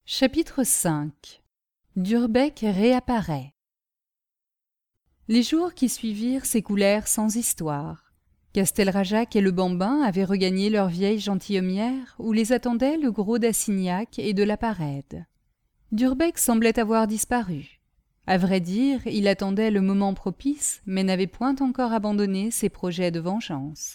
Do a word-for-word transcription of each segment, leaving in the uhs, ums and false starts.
Chapitre cinq. Durbec réapparaît. Les jours qui suivirent s'écoulèrent sans histoire. Castelrajac et le bambin avaient regagné leur vieille gentilhommière où les attendaient le gros d'Assignac et de la Parède. Durbec semblait avoir disparu. À vrai dire, il attendait le moment propice, mais n'avait point encore abandonné ses projets de vengeance.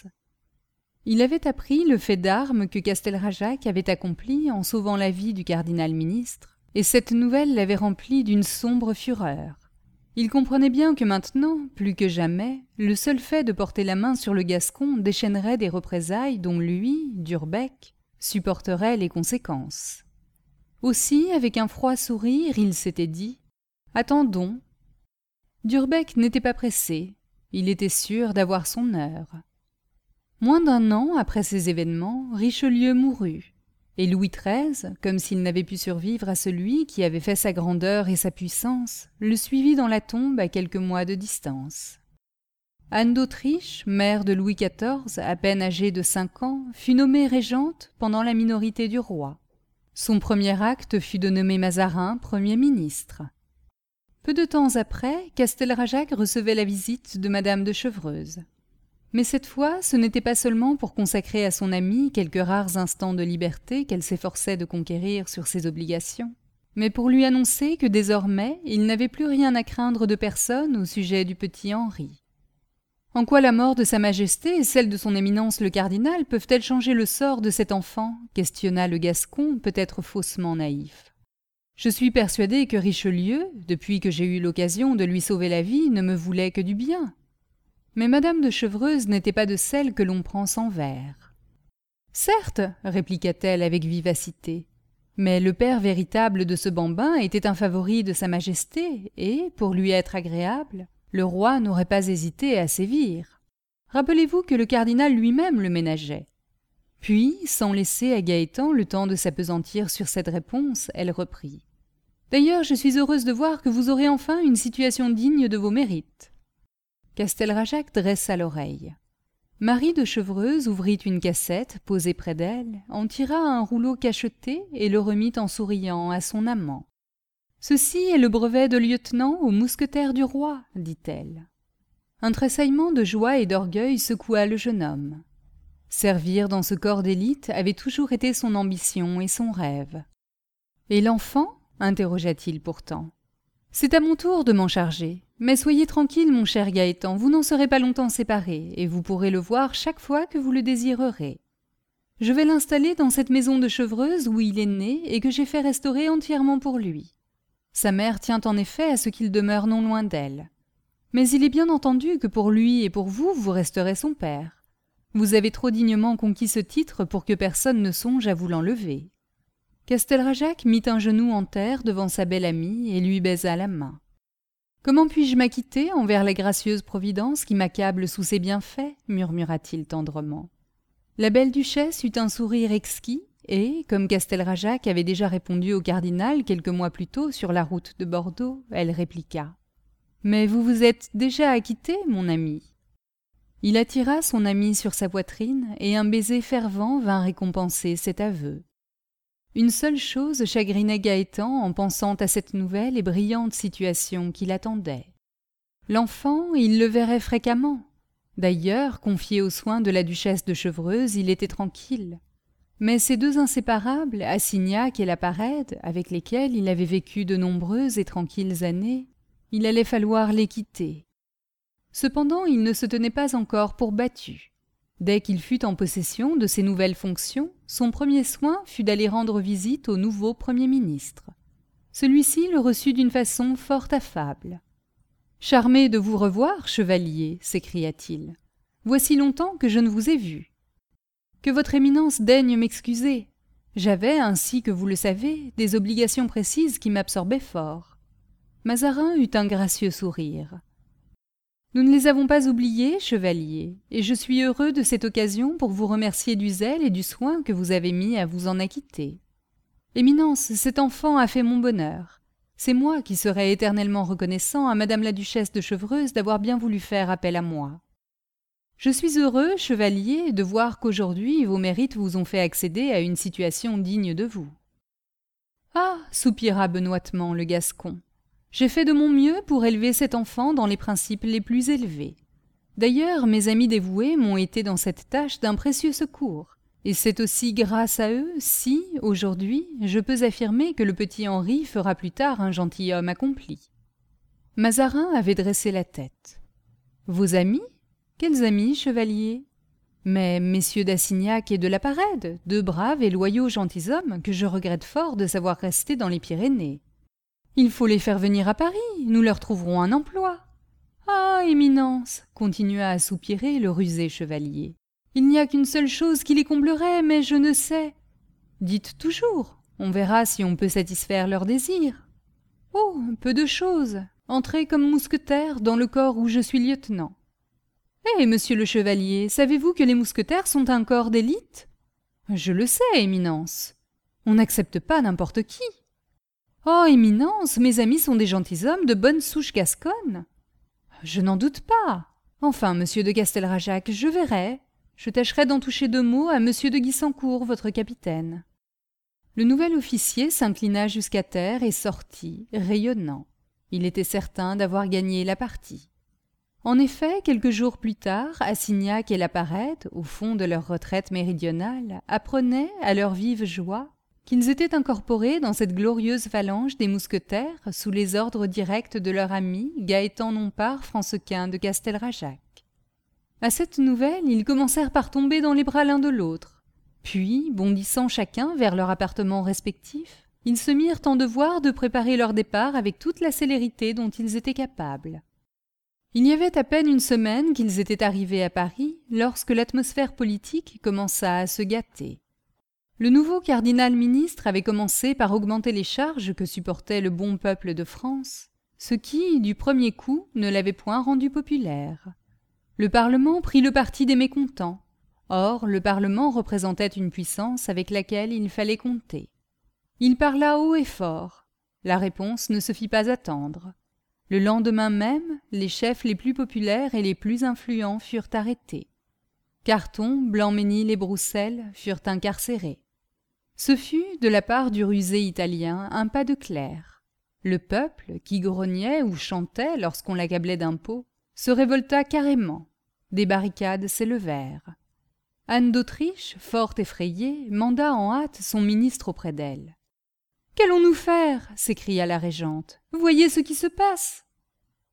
Il avait appris le fait d'armes que Castelrajac avait accompli en sauvant la vie du cardinal-ministre, et cette nouvelle l'avait rempli d'une sombre fureur. Il comprenait bien que maintenant, plus que jamais, le seul fait de porter la main sur le Gascon déchaînerait des représailles dont lui, Durbec, supporterait les conséquences. Aussi, avec un froid sourire, il s'était dit « Attendons ». Durbec n'était pas pressé, il était sûr d'avoir son heure. Moins d'un an après ces événements, Richelieu mourut, et Louis treize, comme s'il n'avait pu survivre à celui qui avait fait sa grandeur et sa puissance, le suivit dans la tombe à quelques mois de distance. Anne d'Autriche, mère de Louis quatorze, à peine âgée de cinq ans, fut nommée régente pendant la minorité du roi. Son premier acte fut de nommer Mazarin Premier ministre. Peu de temps après, Castelrajac recevait la visite de Madame de Chevreuse. Mais cette fois, ce n'était pas seulement pour consacrer à son amie quelques rares instants de liberté qu'elle s'efforçait de conquérir sur ses obligations, mais pour lui annoncer que désormais, il n'avait plus rien à craindre de personne au sujet du petit Henri. « En quoi la mort de Sa Majesté et celle de son éminence le cardinal peuvent-elles changer le sort de cet enfant ?» questionna le Gascon, peut-être faussement naïf. « Je suis persuadé que Richelieu, depuis que j'ai eu l'occasion de lui sauver la vie, ne me voulait que du bien. » Mais Madame de Chevreuse n'était pas de celles que l'on prend sans verre. « Certes, répliqua-t-elle avec vivacité, mais le père véritable de ce bambin était un favori de Sa Majesté, et, pour lui être agréable, le roi n'aurait pas hésité à sévir. Rappelez-vous que le cardinal lui-même le ménageait. » Puis, sans laisser à Gaëtan le temps de s'appesantir sur cette réponse, elle reprit. « D'ailleurs, je suis heureuse de voir que vous aurez enfin une situation digne de vos mérites. » Castelrajac dressa l'oreille. Marie de Chevreuse ouvrit une cassette posée près d'elle, en tira un rouleau cacheté et le remit en souriant à son amant. « Ceci est le brevet de lieutenant aux mousquetaires du roi, dit-elle. Un tressaillement de joie et d'orgueil secoua le jeune homme. Servir dans ce corps d'élite avait toujours été son ambition et son rêve. « Et l'enfant » interrogea-t-il pourtant. « C'est à mon tour de m'en charger. Mais soyez tranquille, mon cher Gaëtan, vous n'en serez pas longtemps séparés, et vous pourrez le voir chaque fois que vous le désirerez. Je vais l'installer dans cette maison de Chevreuse où il est né et que j'ai fait restaurer entièrement pour lui. Sa mère tient en effet à ce qu'il demeure non loin d'elle. Mais il est bien entendu que pour lui et pour vous, vous resterez son père. Vous avez trop dignement conquis ce titre pour que personne ne songe à vous l'enlever. » Castelrajac mit un genou en terre devant sa belle amie et lui baisa la main. « Comment puis-je m'acquitter envers la gracieuse Providence qui m'accable sous ses bienfaits » murmura-t-il tendrement. La belle duchesse eut un sourire exquis et, comme Castelrajac avait déjà répondu au cardinal quelques mois plus tôt sur la route de Bordeaux, elle répliqua « Mais vous vous êtes déjà acquitté, mon ami ?» Il attira son ami sur sa poitrine et un baiser fervent vint récompenser cet aveu. Une seule chose chagrinait Gaëtan en pensant à cette nouvelle et brillante situation qui l'attendait. L'enfant, il le verrait fréquemment. D'ailleurs, confié aux soins de la duchesse de Chevreuse, il était tranquille. Mais ces deux inséparables, Assignac et la Parède, avec lesquels il avait vécu de nombreuses et tranquilles années, il allait falloir les quitter. Cependant, il ne se tenait pas encore pour battu. Dès qu'il fut en possession de ses nouvelles fonctions, son premier soin fut d'aller rendre visite au nouveau Premier ministre. Celui-ci le reçut d'une façon fort affable. « Charmé de vous revoir, chevalier » s'écria-t-il. « Voici longtemps que je ne vous ai vu. Que votre éminence daigne m'excuser. J'avais, ainsi que vous le savez, des obligations précises qui m'absorbaient fort. » Mazarin eut un gracieux sourire. « Nous ne les avons pas oubliés, chevalier, et je suis heureux de cette occasion pour vous remercier du zèle et du soin que vous avez mis à vous en acquitter. Éminence, cet enfant a fait mon bonheur. C'est moi qui serai éternellement reconnaissant à madame la duchesse de Chevreuse d'avoir bien voulu faire appel à moi. Je suis heureux, chevalier, de voir qu'aujourd'hui vos mérites vous ont fait accéder à une situation digne de vous. » Ah, soupira benoîtement le Gascon, j'ai fait de mon mieux pour élever cet enfant dans les principes les plus élevés. D'ailleurs, mes amis dévoués m'ont été dans cette tâche d'un précieux secours, et c'est aussi grâce à eux si, aujourd'hui, je peux affirmer que le petit Henri fera plus tard un gentilhomme accompli. » Mazarin avait dressé la tête. « Vos amis ? Quels amis, chevalier ? Mais messieurs d'Assignac et de la Parède, deux braves et loyaux gentilshommes que je regrette fort de savoir rester dans les Pyrénées. Il faut les faire venir à Paris, nous leur trouverons un emploi. »« Ah, Éminence !» continua à soupirer le rusé chevalier. « Il n'y a qu'une seule chose qui les comblerait, mais je ne sais. »« Dites toujours, on verra si on peut satisfaire leurs désirs. »« Oh, peu de choses. Entrer comme mousquetaire dans le corps où je suis lieutenant. »« Eh, monsieur le chevalier, savez-vous que les mousquetaires sont un corps d'élite ? » ?»« Je le sais, Éminence. On n'accepte pas n'importe qui. »« Oh, Éminence, mes amis sont des gentilshommes de bonne souche gasconne. »« Je n'en doute pas. Enfin, monsieur de Castelrajac, je verrai. Je tâcherai d'en toucher deux mots à monsieur de Guissancourt, votre capitaine. » Le nouvel officier s'inclina jusqu'à terre et sortit, rayonnant. Il était certain d'avoir gagné la partie. En effet, quelques jours plus tard, Assignac et la Parède, au fond de leur retraite méridionale, apprenaient, à leur vive joie, qu'ils étaient incorporés dans cette glorieuse phalange des mousquetaires sous les ordres directs de leur ami Gaëtan Nompart Francequin de Castelrajac. À cette nouvelle, ils commencèrent par tomber dans les bras l'un de l'autre. Puis, bondissant chacun vers leur appartement respectif, ils se mirent en devoir de préparer leur départ avec toute la célérité dont ils étaient capables. Il y avait à peine une semaine qu'ils étaient arrivés à Paris lorsque l'atmosphère politique commença à se gâter. Le nouveau cardinal-ministre avait commencé par augmenter les charges que supportait le bon peuple de France, ce qui, du premier coup, ne l'avait point rendu populaire. Le Parlement prit le parti des mécontents. Or, le Parlement représentait une puissance avec laquelle il fallait compter. Il parla haut et fort. La réponse ne se fit pas attendre. Le lendemain même, les chefs les plus populaires et les plus influents furent arrêtés. Carton, Blancmesnil et Broussel furent incarcérés. Ce fut, de la part du rusé italien, un pas de clerc. Le peuple, qui grognait ou chantait lorsqu'on l'accablait d'impôts, se révolta carrément. Des barricades s'élevèrent. Anne d'Autriche, fort effrayée, manda en hâte son ministre auprès d'elle. « Qu'allons-nous faire » s'écria la régente. « Voyez ce qui se passe !»« Madame, »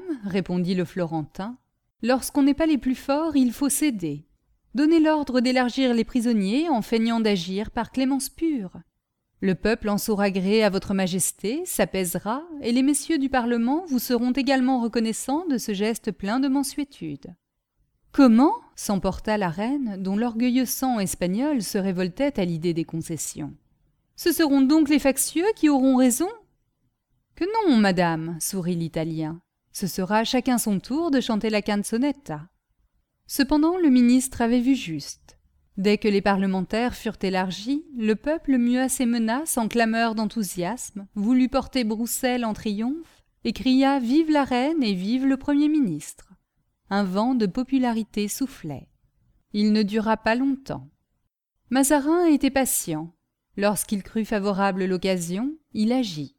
répondit le Florentin, « lorsqu'on n'est pas les plus forts, il faut céder. Donnez l'ordre d'élargir les prisonniers en feignant d'agir par clémence pure. Le peuple en saura gré à votre majesté, s'apaisera, et les messieurs du Parlement vous seront également reconnaissants de ce geste plein de mansuétude. »« Comment » s'emporta la reine, dont l'orgueilleux sang espagnol se révoltait à l'idée des concessions. « Ce seront donc les factieux qui auront raison ?»« Que non, madame, » sourit l'Italien. « Ce sera chacun son tour de chanter la canzonetta. » Cependant, le ministre avait vu juste. Dès que les parlementaires furent élargis, le peuple mua ses menaces en clameurs d'enthousiasme, voulut porter Broussel en triomphe, et cria « Vive la reine et vive le Premier ministre !» Un vent de popularité soufflait. Il ne dura pas longtemps. Mazarin était patient. Lorsqu'il crut favorable l'occasion, il agit.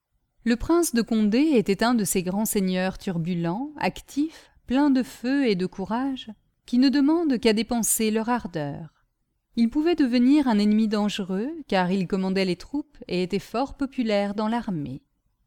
Le prince de Condé était un de ces grands seigneurs turbulents, actifs, pleins de feu et de courage, qui ne demandent qu'à dépenser leur ardeur. Il pouvait devenir un ennemi dangereux, car il commandait les troupes et était fort populaire dans l'armée.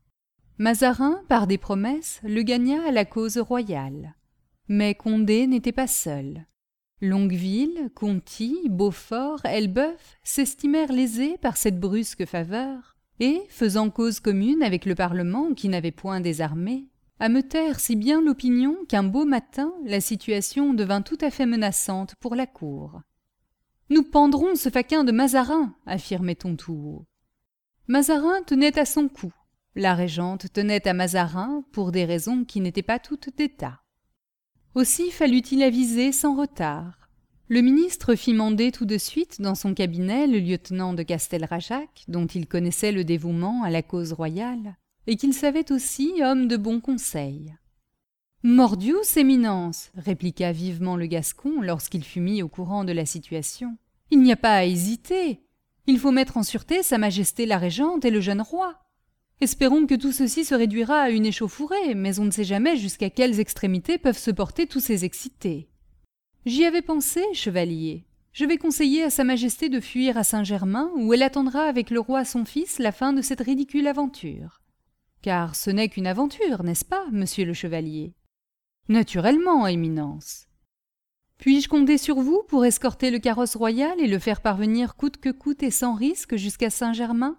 Mazarin, par des promesses, le gagna à la cause royale. Mais Condé n'était pas seul. Longueville, Conti, Beaufort, Elbeuf s'estimèrent lésés par cette brusque faveur, et, faisant cause commune avec le Parlement qui n'avait point des armées, ameutèrent si bien l'opinion qu'un beau matin, la situation devint tout à fait menaçante pour la cour. « Nous pendrons ce faquin de Mazarin !» affirmait-on tout haut. Mazarin tenait à son coup. La régente tenait à Mazarin pour des raisons qui n'étaient pas toutes d'État. Aussi fallut-il aviser sans retard. Le ministre fit mander tout de suite dans son cabinet le lieutenant de Castelrajac, dont il connaissait le dévouement à la cause royale, et qu'il savait aussi homme de bon conseil. « Mordius, éminence !» répliqua vivement le Gascon lorsqu'il fut mis au courant de la situation. « Il n'y a pas à hésiter. Il faut mettre en sûreté Sa Majesté la Régente et le jeune roi. Espérons que tout ceci se réduira à une échauffourée, mais on ne sait jamais jusqu'à quelles extrémités peuvent se porter tous ces excités. J'y avais pensé, chevalier. Je vais conseiller à Sa Majesté de fuir à Saint-Germain, où elle attendra avec le roi son fils la fin de cette ridicule aventure. Car ce n'est qu'une aventure, n'est-ce pas, monsieur le chevalier? Naturellement, Éminence. Puis-je compter sur vous pour escorter le carrosse royal et le faire parvenir coûte que coûte et sans risque jusqu'à Saint-Germain?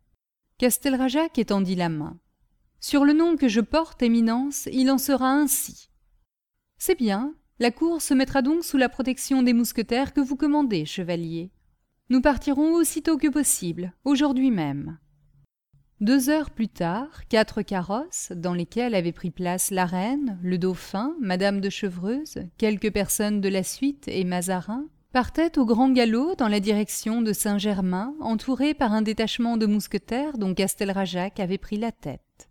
Castelrajac étendit la main. Sur le nom que je porte, Éminence, il en sera ainsi. C'est bien, la cour se mettra donc sous la protection des mousquetaires que vous commandez, chevalier. Nous partirons aussitôt que possible, aujourd'hui même. Deux heures plus tard, quatre carrosses, dans lesquels avaient pris place la reine, le dauphin, madame de Chevreuse, quelques personnes de la suite et Mazarin, partaient au grand galop dans la direction de Saint-Germain, entourés par un détachement de mousquetaires dont Castelrajac avait pris la tête.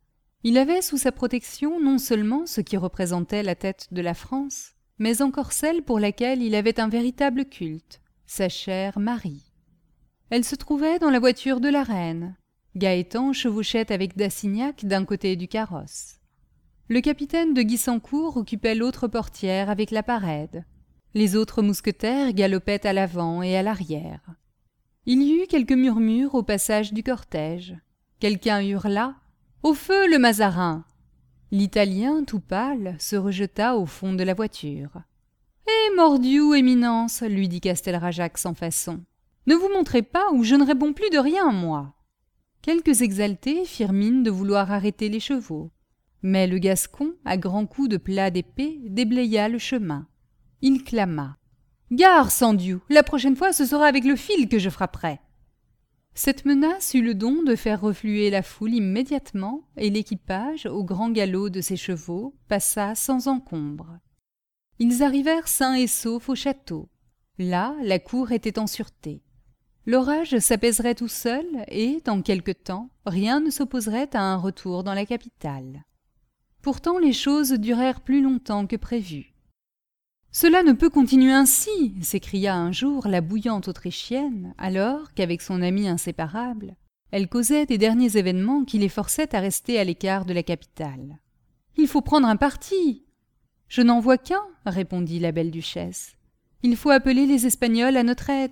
Il avait sous sa protection non seulement ce qui représentait la tête de la France, mais encore celle pour laquelle il avait un véritable culte, sa chère Marie. Elle se trouvait dans la voiture de la reine. Gaétan chevauchait avec Dassignac d'un côté du carrosse. Le capitaine de Guissancourt occupait l'autre portière avec la parède. Les autres mousquetaires galopaient à l'avant et à l'arrière. Il y eut quelques murmures au passage du cortège. Quelqu'un hurla « Au feu, le Mazarin !» L'Italien, tout pâle, se rejeta au fond de la voiture. « Eh, mordiou, Éminence !» lui dit Castelrajac sans façon. « Ne vous montrez pas ou je ne réponds plus de rien, moi !» Quelques exaltés firent mine de vouloir arrêter les chevaux. Mais le Gascon, à grands coups de plat d'épée, déblaya le chemin. Il clama. « Gare, Sandiou, la prochaine fois ce sera avec le fil que je frapperai !» Cette menace eut le don de faire refluer la foule immédiatement, et l'équipage, au grand galop de ses chevaux, passa sans encombre. Ils arrivèrent sains et saufs au château. Là, la cour était en sûreté. L'orage s'apaiserait tout seul et, dans quelque temps, rien ne s'opposerait à un retour dans la capitale. Pourtant les choses durèrent plus longtemps que prévu. « Cela ne peut continuer ainsi !» s'écria un jour la bouillante Autrichienne, alors qu'avec son amie inséparable, elle causait des derniers événements qui les forçaient à rester à l'écart de la capitale. « Il faut prendre un parti !»« Je n'en vois qu'un !» répondit la belle duchesse. « Il faut appeler les Espagnols à notre aide. »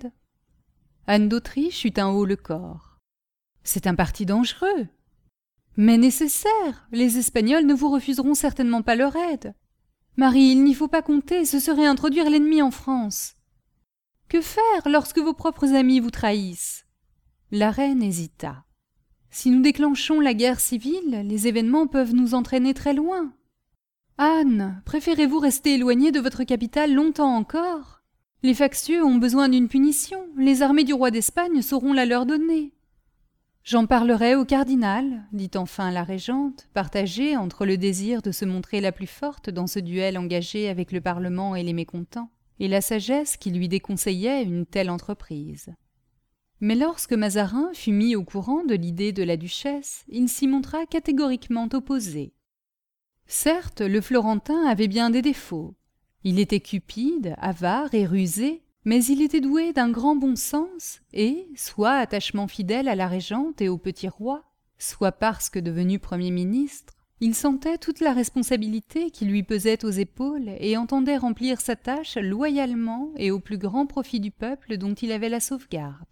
Anne d'Autriche eut un haut-le-corps. « C'est un parti dangereux. »« Mais nécessaire. Les Espagnols ne vous refuseront certainement pas leur aide. »« Marie, il n'y faut pas compter, ce serait introduire l'ennemi en France. »« Que faire lorsque vos propres amis vous trahissent ?» La reine hésita. « Si nous déclenchons la guerre civile, les événements peuvent nous entraîner très loin. »« Anne, préférez-vous rester éloignée de votre capitale longtemps encore ? Les factieux ont besoin d'une punition, les armées du roi d'Espagne sauront la leur donner. »« J'en parlerai au cardinal, » dit enfin la régente, partagée entre le désir de se montrer la plus forte dans ce duel engagé avec le Parlement et les mécontents, et la sagesse qui lui déconseillait une telle entreprise. Mais lorsque Mazarin fut mis au courant de l'idée de la duchesse, il s'y montra catégoriquement opposé. Certes, le Florentin avait bien des défauts. Il était cupide, avare et rusé, mais il était doué d'un grand bon sens et, soit attachement fidèle à la régente et au petit roi, soit parce que devenu Premier ministre, il sentait toute la responsabilité qui lui pesait aux épaules et entendait remplir sa tâche loyalement et au plus grand profit du peuple dont il avait la sauvegarde.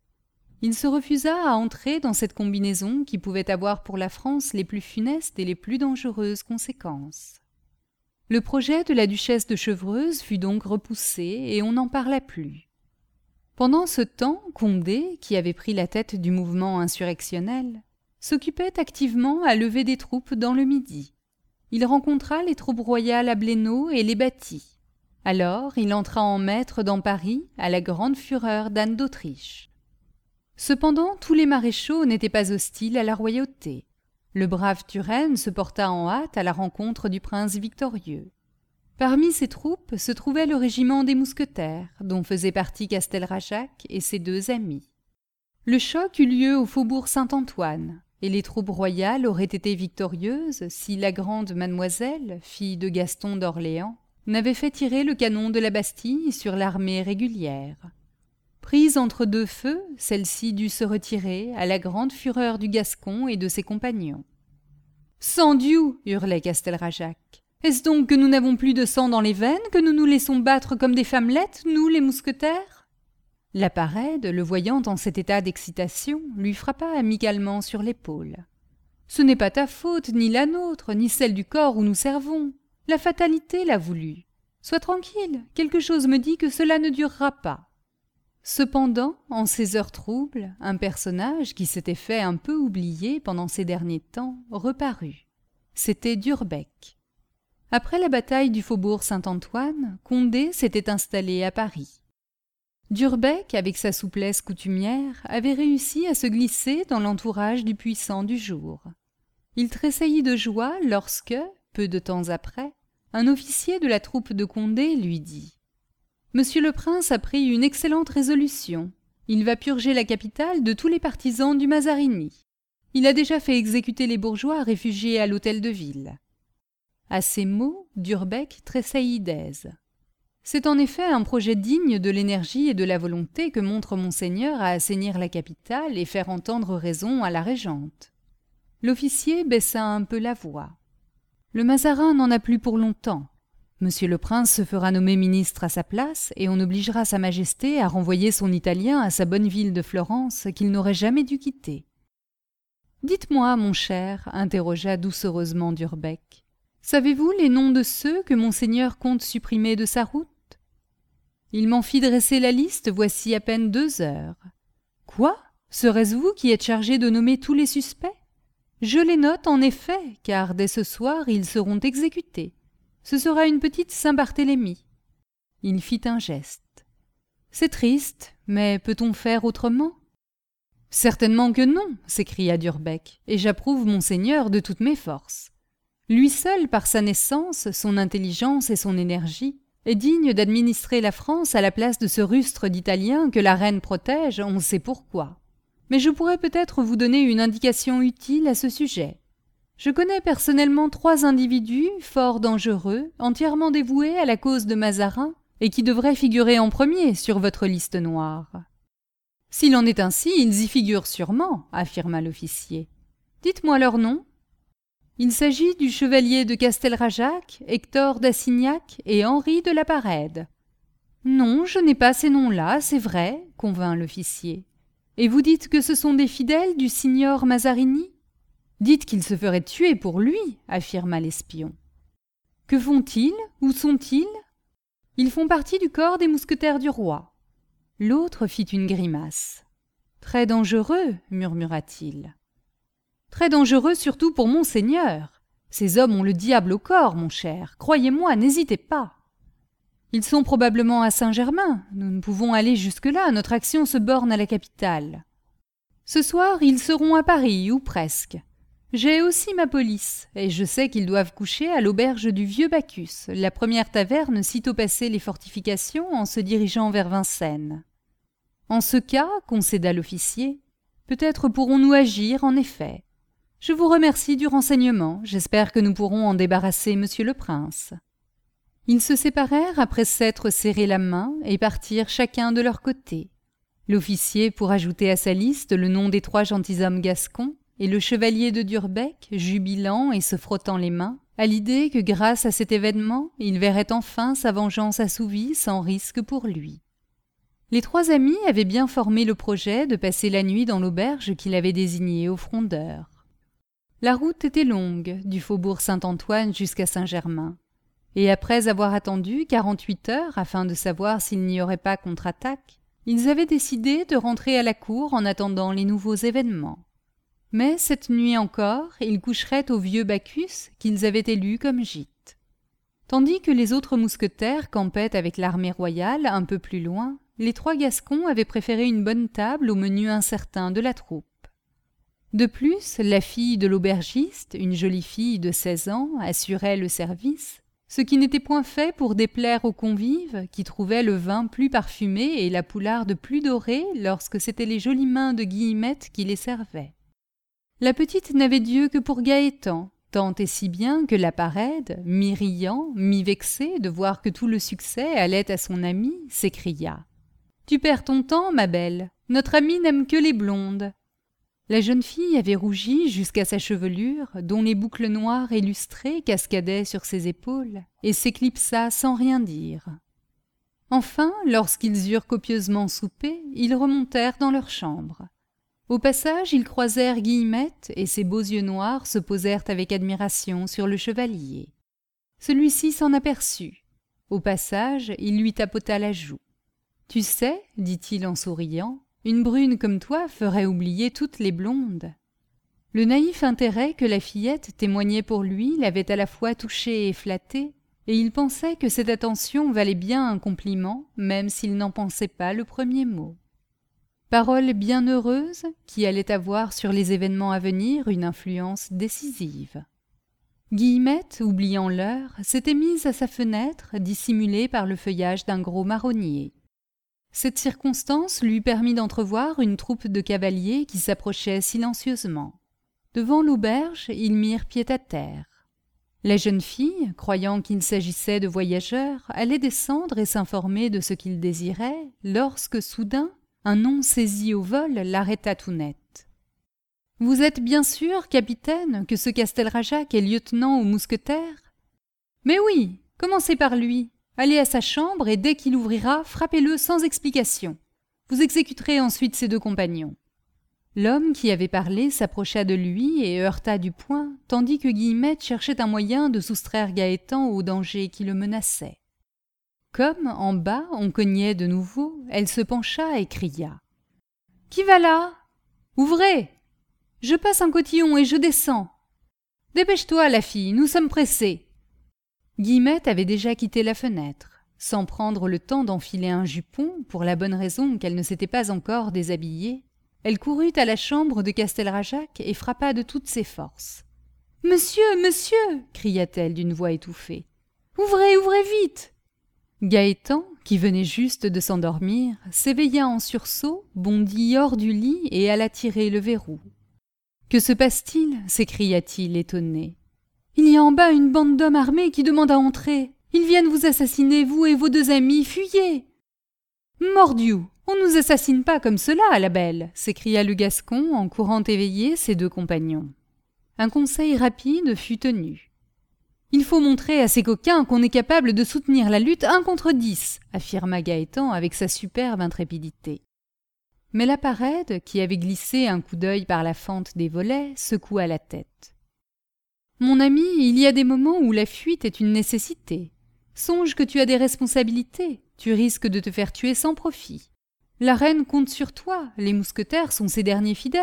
Il se refusa à entrer dans cette combinaison qui pouvait avoir pour la France les plus funestes et les plus dangereuses conséquences. Le projet de la duchesse de Chevreuse fut donc repoussé et on n'en parla plus. Pendant ce temps, Condé, qui avait pris la tête du mouvement insurrectionnel, s'occupait activement à lever des troupes dans le Midi. Il rencontra les troupes royales à Blénaud et les battit. Alors il entra en maître dans Paris à la grande fureur d'Anne d'Autriche. Cependant, tous les maréchaux n'étaient pas hostiles à la royauté. Le brave Turenne se porta en hâte à la rencontre du prince victorieux. Parmi ces troupes se trouvait le régiment des mousquetaires, dont faisait partie Castelrajac et ses deux amis. Le choc eut lieu au faubourg Saint-Antoine, et les troupes royales auraient été victorieuses si la grande mademoiselle, fille de Gaston d'Orléans, n'avait fait tirer le canon de la Bastille sur l'armée régulière. Prise entre deux feux, celle-ci dut se retirer, à la grande fureur du Gascon et de ses compagnons. « Sandiou !» hurlait Castelrajac. « Est-ce donc que nous n'avons plus de sang dans les veines, que nous nous laissons battre comme des femmelettes, nous les mousquetaires ?» La Parède, le voyant en cet état d'excitation, lui frappa amicalement sur l'épaule. « Ce n'est pas ta faute, ni la nôtre, ni celle du corps où nous servons. La fatalité l'a voulu. Sois tranquille, quelque chose me dit que cela ne durera pas. » Cependant, en ces heures troubles, un personnage qui s'était fait un peu oublier pendant ces derniers temps reparut. C'était Durbec. Après la bataille du faubourg Saint-Antoine, Condé s'était installé à Paris. Durbec, avec sa souplesse coutumière, avait réussi à se glisser dans l'entourage du puissant du jour. Il tressaillit de joie lorsque, peu de temps après, un officier de la troupe de Condé lui dit « Monsieur le prince a pris une excellente résolution. Il va purger la capitale de tous les partisans du Mazarini. Il a déjà fait exécuter les bourgeois réfugiés à l'hôtel de ville. » À ces mots, Durbec tressaillit d'aise. C'est en effet un projet digne de l'énergie et de la volonté que montre monseigneur à assainir la capitale et faire entendre raison à la régente. L'officier baissa un peu la voix. Le Mazarin n'en a plus pour longtemps. Monsieur le prince se fera nommer ministre à sa place et on obligera sa majesté à renvoyer son Italien à sa bonne ville de Florence qu'il n'aurait jamais dû quitter. « Dites-moi, mon cher, interrogea doucereusement Durbec, savez-vous les noms de ceux que monseigneur compte supprimer de sa route ? Il m'en fit dresser la liste voici à peine deux heures. Quoi ? Serait-ce vous qui êtes chargé de nommer tous les suspects ? Je les note en effet, car dès ce soir ils seront exécutés. Ce sera une petite Saint-Barthélemy. Il fit un geste. C'est triste, mais peut-on faire autrement ? Certainement que non, s'écria Durbec, et j'approuve monseigneur de toutes mes forces. Lui seul, par sa naissance, son intelligence et son énergie, est digne d'administrer la France à la place de ce rustre d'Italien que la reine protège, on sait pourquoi. Mais je pourrais peut-être vous donner une indication utile à ce sujet. Je connais personnellement trois individus fort dangereux, entièrement dévoués à la cause de Mazarin, et qui devraient figurer en premier sur votre liste noire. S'il en est ainsi, ils y figurent sûrement, affirma l'officier. Dites-moi leur nom. Il s'agit du chevalier de Castelrajac, Hector d'Assignac et Henri de la Parède. Non, je n'ai pas ces noms-là, c'est vrai, convint l'officier. Et vous dites que ce sont des fidèles du signor Mazarini ? Dites qu'ils se feraient tuer pour lui, affirma l'espion. Que font-ils ? Où sont-ils ? Ils font partie du corps des mousquetaires du roi. L'autre fit une grimace. Très dangereux, murmura-t-il. Très dangereux surtout pour monseigneur. Ces hommes ont le diable au corps, mon cher. Croyez-moi, n'hésitez pas. Ils sont probablement à Saint-Germain. Nous ne pouvons aller jusque-là, notre action se borne à la capitale. Ce soir, ils seront à Paris, ou presque. J'ai aussi ma police, et je sais qu'ils doivent coucher à l'auberge du Vieux Bacchus, la première taverne sitôt passé les fortifications en se dirigeant vers Vincennes. En ce cas, concéda l'officier, peut-être pourrons-nous agir en effet. Je vous remercie du renseignement, j'espère que nous pourrons en débarrasser monsieur le prince. Ils se séparèrent après s'être serré la main et partirent chacun de leur côté. L'officier pour ajouter à sa liste le nom des trois gentilshommes gascons, et le chevalier de Durbec, jubilant et se frottant les mains, à l'idée que grâce à cet événement, il verrait enfin sa vengeance assouvie sans risque pour lui. Les trois amis avaient bien formé le projet de passer la nuit dans l'auberge qu'il avait désignée aux frondeurs. La route était longue, du faubourg Saint-Antoine jusqu'à Saint-Germain, et après avoir attendu quarante-huit heures afin de savoir s'il n'y aurait pas contre-attaque, ils avaient décidé de rentrer à la cour en attendant les nouveaux événements. Mais cette nuit encore, ils coucheraient au vieux Bacchus qu'ils avaient élu comme gîte. Tandis que les autres mousquetaires campaient avec l'armée royale un peu plus loin, les trois Gascons avaient préféré une bonne table au menu incertain de la troupe. De plus, la fille de l'aubergiste, une jolie fille de seize ans, assurait le service, ce qui n'était point fait pour déplaire aux convives qui trouvaient le vin plus parfumé et la poularde plus dorée lorsque c'étaient les jolies mains de Guillemette qui les servaient. La petite n'avait Dieu que pour Gaëtan, tant et si bien que la Parède, mi-riant, mi-vexée de voir que tout le succès allait à son ami, s'écria. « Tu perds ton temps, ma belle. Notre ami n'aime que les blondes. » La jeune fille avait rougi jusqu'à sa chevelure, dont les boucles noires et lustrées cascadaient sur ses épaules, et s'éclipsa sans rien dire. Enfin, lorsqu'ils eurent copieusement soupé, ils remontèrent dans leur chambre. Au passage, ils croisèrent Guillemette, et ses beaux yeux noirs se posèrent avec admiration sur le chevalier. Celui-ci s'en aperçut. Au passage, il lui tapota la joue. « Tu sais, dit-il en souriant, une brune comme toi ferait oublier toutes les blondes. » Le naïf intérêt que la fillette témoignait pour lui l'avait à la fois touché et flatté, et il pensait que cette attention valait bien un compliment, même s'il n'en pensait pas le premier mot. Parole bien heureuse qui allait avoir sur les événements à venir une influence décisive. Guillemette, oubliant l'heure, s'était mise à sa fenêtre, dissimulée par le feuillage d'un gros marronnier. Cette circonstance lui permit d'entrevoir une troupe de cavaliers qui s'approchaient silencieusement. Devant l'auberge, ils mirent pied à terre. La jeune fille, croyant qu'il s'agissait de voyageurs, allait descendre et s'informer de ce qu'ils désiraient, lorsque, soudain, un nom saisi au vol l'arrêta tout net. « Vous êtes bien sûr, capitaine, que ce Castelrajac est lieutenant aux mousquetaires ? Mais oui, commencez par lui. Allez à sa chambre et dès qu'il ouvrira, frappez-le sans explication. Vous exécuterez ensuite ses deux compagnons. » L'homme qui avait parlé s'approcha de lui et heurta du poing, tandis que Guillemette cherchait un moyen de soustraire Gaëtan au danger qui le menaçait. Comme, en bas, on cognait de nouveau, elle se pencha et cria. « Qui va là ? Ouvrez ! Je passe un cotillon et je descends. Dépêche-toi, la fille, nous sommes pressés. » Guillemette avait déjà quitté la fenêtre, sans prendre le temps d'enfiler un jupon, pour la bonne raison qu'elle ne s'était pas encore déshabillée. Elle courut à la chambre de Castelrajac et frappa de toutes ses forces. « Monsieur, monsieur !» cria-t-elle d'une voix étouffée. « Ouvrez, ouvrez vite !» Gaëtan, qui venait juste de s'endormir, s'éveilla en sursaut, bondit hors du lit et alla tirer le verrou. « Que se passe-t-il » s'écria-t-il étonné. « Il y a en bas une bande d'hommes armés qui demandent à entrer. Ils viennent vous assassiner, vous et vos deux amis, fuyez !»« Mordiou ! On ne nous assassine pas comme cela, la belle !» s'écria le Gascon en courant éveiller ses deux compagnons. Un conseil rapide fut tenu. « Il faut montrer à ces coquins qu'on est capable de soutenir la lutte un contre dix, » affirma Gaëtan avec sa superbe intrépidité. Mais la parède, qui avait glissé un coup d'œil par la fente des volets, secoua la tête. « Mon ami, il y a des moments où la fuite est une nécessité. Songe que tu as des responsabilités, tu risques de te faire tuer sans profit. La reine compte sur toi, les mousquetaires sont ses derniers fidèles. »«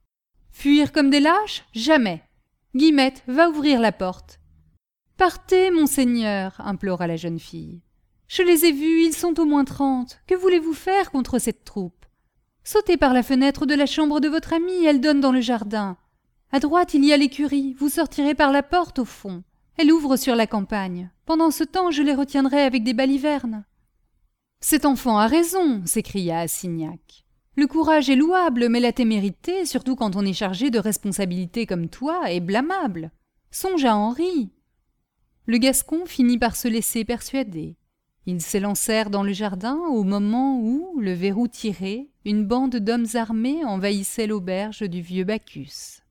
Fuir comme des lâches ? Jamais. Guillemette, va ouvrir la porte. »« Partez, monseigneur, » implora la jeune fille. « Je les ai vus, ils sont au moins trente. Que voulez-vous faire contre cette troupe ? Sautez par la fenêtre de la chambre de votre amie, elle donne dans le jardin. À droite, il y a l'écurie, vous sortirez par la porte au fond. Elle ouvre sur la campagne. Pendant ce temps, je les retiendrai avec des balivernes. »« Cet enfant a raison, » s'écria Assignac. « Le courage est louable, mais la témérité, surtout quand on est chargé de responsabilités comme toi, est blâmable. Songe à Henri. » Le Gascon finit par se laisser persuader. Ils s'élancèrent dans le jardin au moment où, le verrou tiré, une bande d'hommes armés envahissait l'auberge du vieux Bacchus.